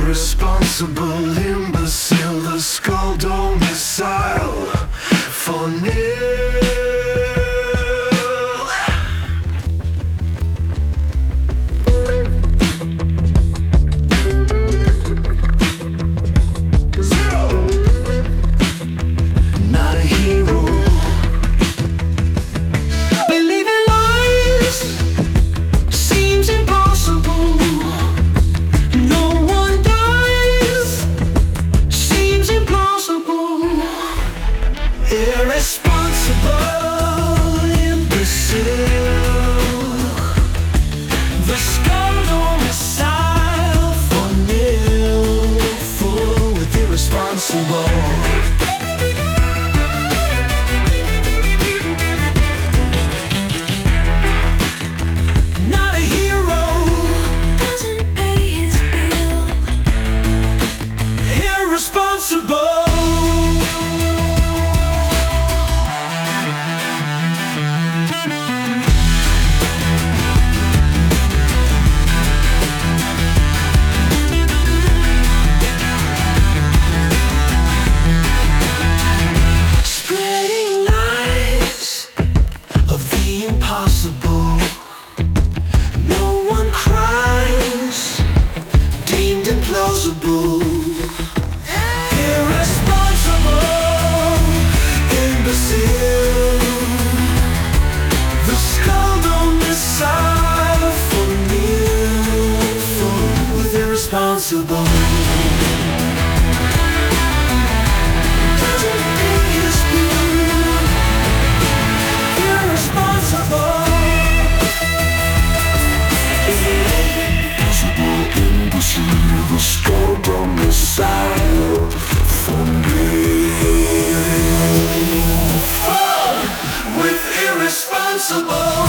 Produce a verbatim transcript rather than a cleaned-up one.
irresponsible imbecile, the skull dome missile for nil. Not a hero. Believing lies seems impossible. No one dies seems implausible. Irresponsible imbecile, the skull dome missile for nil. Full with irresponsible. Impossible. No one cries, deemed implausible. Irresponsible imbecile, the skull dome missile for nil. Full with irresponsible. The skull dome missile for me. With irresponsible.